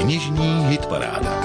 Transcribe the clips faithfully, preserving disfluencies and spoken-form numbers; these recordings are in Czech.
Knižní hitparáda.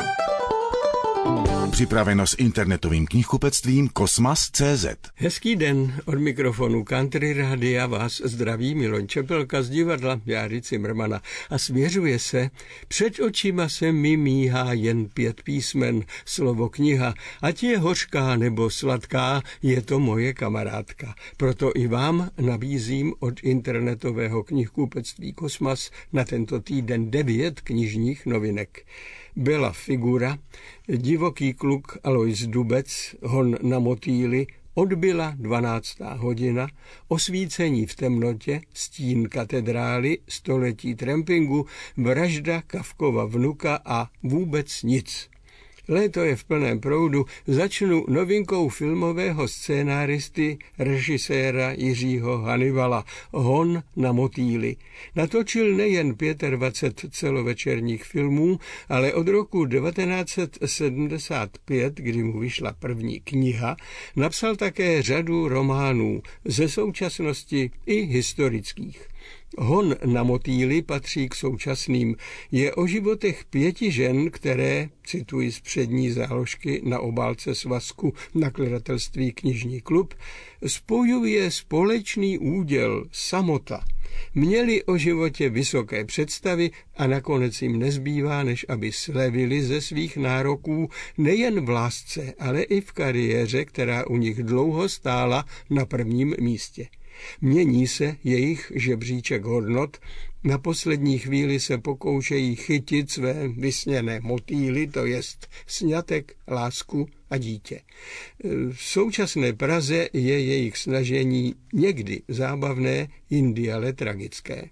Připraveno s internetovým knihkupectvím Kosmas tečka cé zet. Hezký den, od mikrofonu Country Rádia vás zdraví Miloň Čepelka z divadla Járy Cimrmana a svěřuje se, před očima se mi míhá jen pět písmen, slovo kniha, ať je hořká nebo sladká, je to moje kamarádka. Proto i vám nabízím od internetového knihkupectví Kosmas na tento týden devět knižních novinek. Byla figura, divoký kluk Alois Dubec, hon na motýli, odbyla dvanáctá hodina, osvícení v temnotě, stín katedrály, století trampingu, vražda Kafkova vnuka a vůbec nic. Léto je v plném proudu, začnu novinkou filmového scénáristy, režiséra Jiřího Hannibala, Hon na motýli. Natočil nejen dvacet pět celovečerních filmů, ale od roku devatenáct set sedmdesát pět, kdy mu vyšla první kniha, napsal také řadu románů ze současnosti i historických. Hon na motýli patří k současným. Je o životech pěti žen, které, cituji z přední záložky na obálce svazku nakladatelství Knižní klub, spojuje společný úděl, samota. Měli o životě vysoké představy a nakonec jim nezbývá, než aby slevili ze svých nároků nejen v lásce, ale i v kariéře, která u nich dlouho stála na prvním místě. Mění se jejich žebříček hodnot, na poslední chvíli se pokoušejí chytit své vysněné motýly, to jest sňatek, lásku a dítě. V současné Praze je jejich snažení někdy zábavné, jindy ale tragické.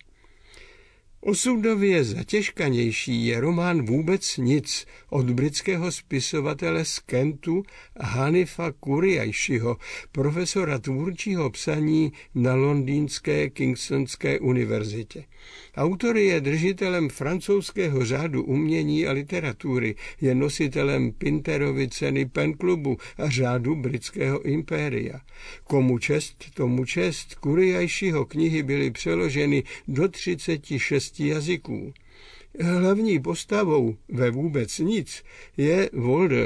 Osudově zatěžkanější je román Vůbec nic od britského spisovatele z Kentu Hanifa Kuriajšiho, profesora tvůrčího psaní na londýnské Kingstonské univerzitě. Autor je držitelem francouzského řádu umění a literatury, je nositelem Pinterovy ceny Pen Clubu a řádu britského impéria. Komu čest, tomu čest, Kuriajšiho knihy byly přeloženy do třiceti šesti jazyků. Hlavní postavou ve Vůbec nic je Walder,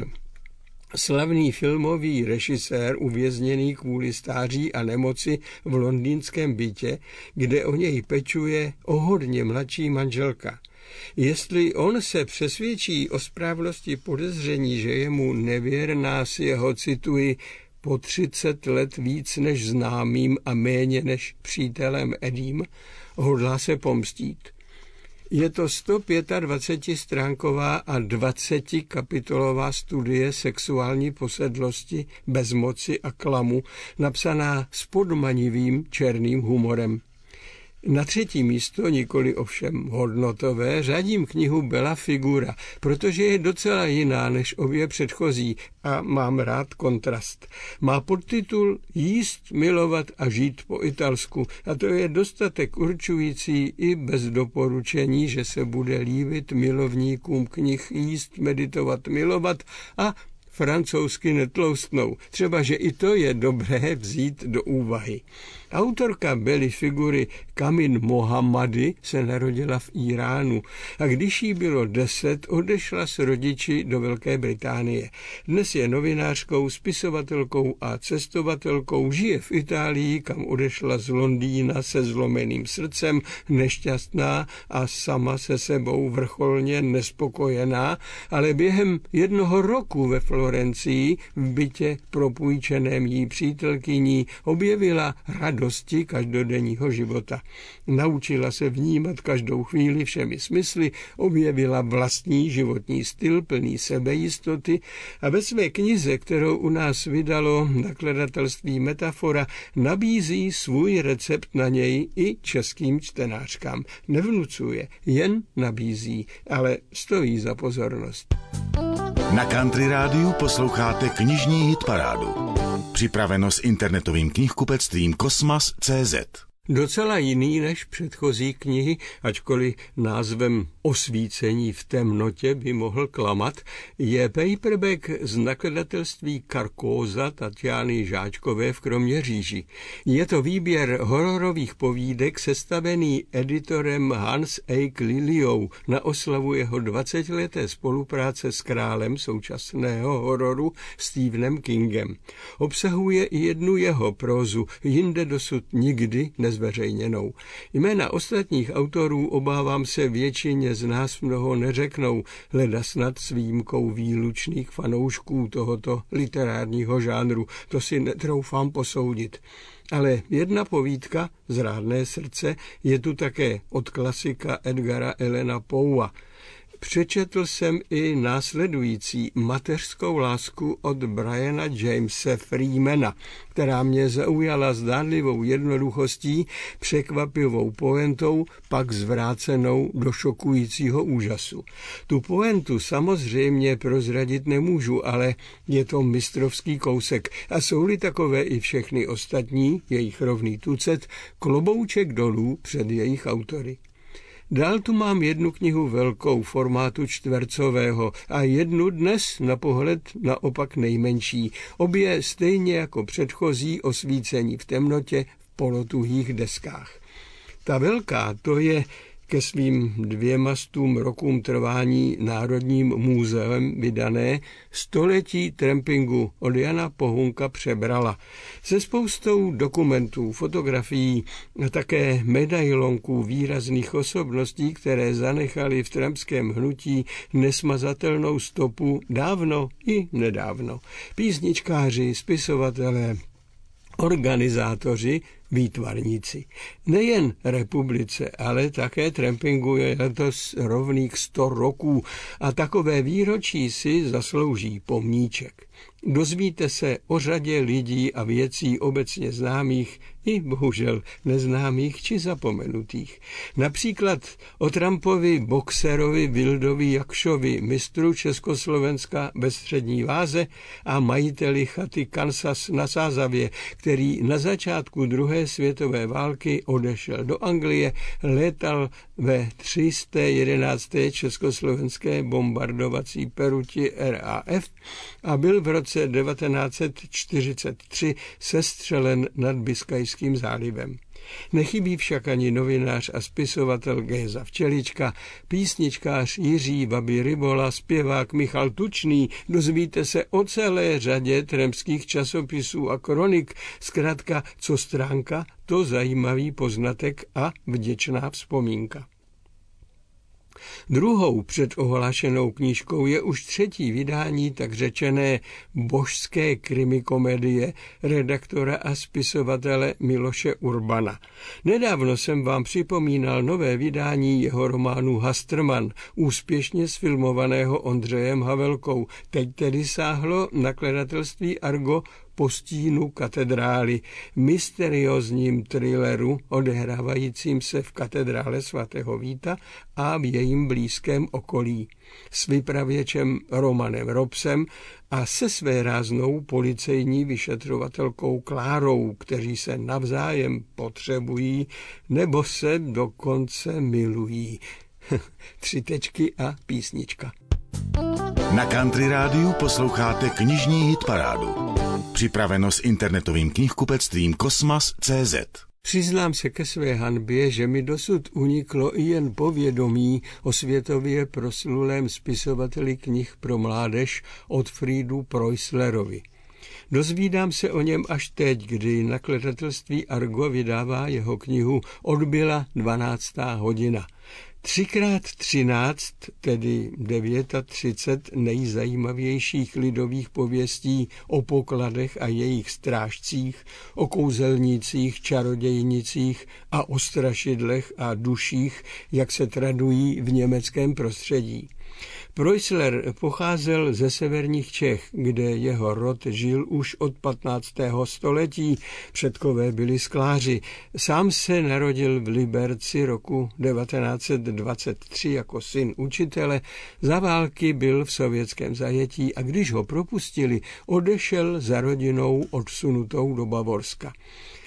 slavný filmový režisér uvězněný kvůli stáří a nemoci v londýnském bytě, kde o něj pečuje o hodně mladší manželka. Jestli on se přesvědčí o správnosti podezření, že je mu nevěrná s jeho, cituji, po třicet let víc než známým a méně než přítelem Eddiem, hodlá se pomstít. Je to sto dvacetipětistránková a dvacetikapitolová studie sexuální posedlosti, bezmoci a klamu, napsaná s podmanivým černým humorem. Na třetí místo, nikoli ovšem hodnotové, řadím knihu Byla figura, protože je docela jiná než obě předchozí a mám rád kontrast. Má podtitul Jíst, milovat a žít po italsku a to je dostatek určující i bez doporučení, že se bude líbit milovníkům knih Jíst, meditovat, milovat a francouzsky netloustnou. Třeba, že i to je dobré vzít do úvahy. Autorka Bely figury Kamin Mohammadi se narodila v Iránu a když jí bylo deset, odešla s rodiči do Velké Británie. Dnes je novinářkou, spisovatelkou a cestovatelkou, žije v Itálii, kam odešla z Londýna se zlomeným srdcem, nešťastná a sama se sebou vrcholně nespokojená, ale během jednoho roku ve Florencii v bytě propůjčeném jí přítelkyní objevila radosti každodenního života. Naučila se vnímat každou chvíli všemi smysly, objevila vlastní životní styl plný sebejistoty a ve své knize, kterou u nás vydalo nakladatelství Metafora, nabízí svůj recept na něj i českým čtenářkám. Nevnucuje, jen nabízí, ale stojí za pozornost. Na Country Rádiu posloucháte knižní hitparádu. Připraveno s internetovým knihkupectvím Kosmas tečka cé zet. Docela jiný než předchozí knihy, ačkoliv názvem Osvícení v temnotě by mohl klamat, je paperback z nakladatelství Karkóza Tatiany Žáčkové v Kroměříži. Je to výběr hororových povídek sestavený editorem Hans Eik Liliou na oslavu jeho dvacetileté spolupráce s králem současného hororu Stephenem Kingem. Obsahuje i jednu jeho prózu, jinde dosud nikdy nezveřejněnou. Jména ostatních autorů, obávám se, většině z nás mnoho neřeknou, leda snad s výjimkou výlučných fanoušků tohoto literárního žánru. To si netroufám posoudit. Ale jedna povídka, Zrádné srdce, je tu také od klasika Edgara Allena Poea. Přečetl jsem i následující Mateřskou lásku od Briana Jamese Freemana, která mě zaujala zdánlivou jednoduchostí, překvapivou poentou, pak zvrácenou do šokujícího úžasu. Tu poentu samozřejmě prozradit nemůžu, ale je to mistrovský kousek a jsou-li takové i všechny ostatní, jejich rovný tucet, klobouček dolů před jejich autory. Dál tu mám jednu knihu velkou formátu čtvercového a jednu dnes na pohled naopak nejmenší. Obě stejně jako předchozí Osvícení v temnotě v polotuhých deskách. Ta velká, to je ke svým dvěma stům rokům trvání Národním muzeem vydané Století trampingu od Jana Pohunka Přebrala. Se spoustou dokumentů, fotografií a také medailonků výrazných osobností, které zanechaly v trampském hnutí nesmazatelnou stopu dávno i nedávno. Písničkáři, spisovatelé, organizátoři, výtvarníci. Nejen republice, ale také trampingu je letos rovných sto roků a takové výročí si zaslouží pomníček. Dozvíte se o řadě lidí a věcí obecně známých i bohužel neznámých či zapomenutých. Například o Trampovi boxerovi Vildovi Jakšovi, mistru Československa ve střední váze a majiteli chaty Kansas na Sázavě, který na začátku druhé světové války odešel do Anglie, létal ve tři sta jedenácté československé bombardovací peruti R A F a byl v roce devatenáct set čtyřicet tři sestřelen nad Biskajským zálivem. Nechybí však ani novinář a spisovatel Géza Včelička, písničkář Jiří Babi Rybola, zpěvák Michal Tučný, dozvíte se o celé řadě trampských časopisů a kronik, zkrátka co stránka, to zajímavý poznatek a vděčná vzpomínka. Druhou předohlášenou knížkou je už třetí vydání tak řečené božské krimikomedie redaktora a spisovatele Miloše Urbana. Nedávno jsem vám připomínal nové vydání jeho románu Hastrman, úspěšně sfilmovaného Ondřejem Havelkou. Teď tedy sáhlo nakladatelství Argo po stínu katedrály, mysteriózním thrilleru odehrávajícím se v katedrále svatého Víta a v jejím blízkém okolí. S vypravěčem Romanem Robsem a se své ráznou policejní vyšetřovatelkou Klárou, kteří se navzájem potřebují nebo se dokonce milují. Tři tečky a písnička. Na Country Rádiu posloucháte knižní hitparádu. Připraveno s internetovým knihkupectvím Kosmas tečka cé zet. Přiznám se ke své hanbě, že mi dosud uniklo i jen povědomí o světově proslulém spisovateli knih pro mládež Otfriedu Preusslerovi. Dozvídám se o něm až teď, kdy nakladatelství Argo vydává jeho knihu Odbyla dvanáctá hodina. Třikrát třináct, tedy třicet devět nejzajímavějších lidových pověstí o pokladech a jejich strážcích, o kouzelnících, čarodějnicích a o strašidlech a duších, jak se tradují v německém prostředí. Preussler pocházel ze severních Čech, kde jeho rod žil už od patnáctého století, předkové byli skláři. Sám se narodil v Liberci roku devatenáct set dvacet tři jako syn učitele, za války byl v sovětském zajetí a když ho propustili, odešel za rodinou odsunutou do Bavorska.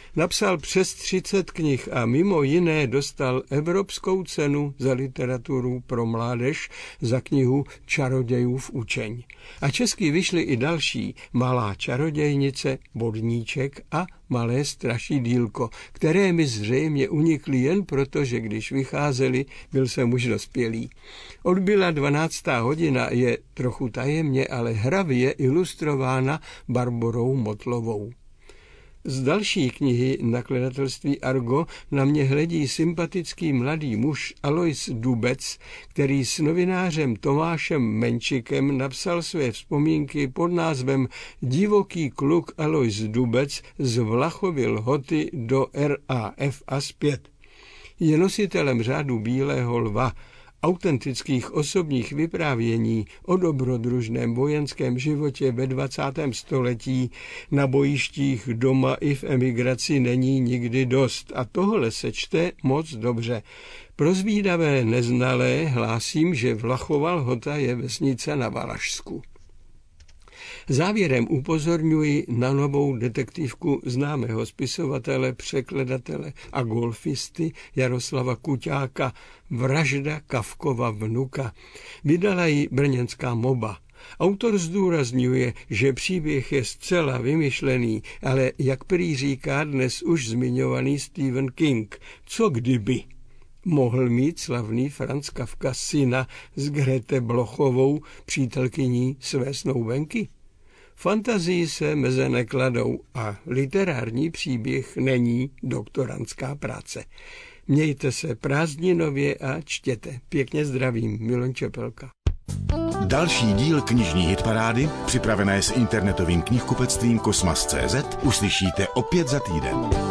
Napsal přes třicet knih a mimo jiné dostal Evropskou cenu za literaturu pro mládež za knihu Čarodějův učeň. A česky vyšly i další: Malá čarodějnice, Bodníček a Malé strašidýlko, které mi zřejmě unikly jen proto, že když vycházely, byl jsem už dospělý. Odbyla dvanáctá hodina, je trochu tajemně, ale hravě ilustrována Barborou Motlovou. Z další knihy nakladatelství Argo na mě hledí sympatický mladý muž Alois Dubec, který s novinářem Tomášem Menčikem napsal své vzpomínky pod názvem Divoký kluk Alois Dubec z Vlachovy Lhoty do R A F a zpět. Je nositelem řádu Bílého lva, autentických osobních vyprávění o dobrodružném vojenském životě ve dvacátém století na bojištích doma i v emigraci není nikdy dost a tohle se čte moc dobře. Pro zvídavé neznalé hlásím, že Vlachova Lhota je vesnice na Valašsku. Závěrem upozorňuji na novou detektivku známého spisovatele, překladatele a golfisty Jaroslava Kuťáka Vražda Kafkova vnuka. Vydala ji brněnská Moba. Autor zdůrazňuje, že příběh je zcela vymyšlený, ale jak prý říká dnes už zmiňovaný Stephen King, co kdyby mohl mít slavný Franz Kafka syna s Grete Blochovou, přítelkyní své snoubenky? Fantazii se meze nekladou a literární příběh není doktorantská práce. Mějte se prázdninově a čtěte. Pěkně zdravím, Milan Čepelka. Další díl knižní hitparády, připravené s internetovým knihkupectvím Kosmas tečka cé zet, uslyšíte opět za týden.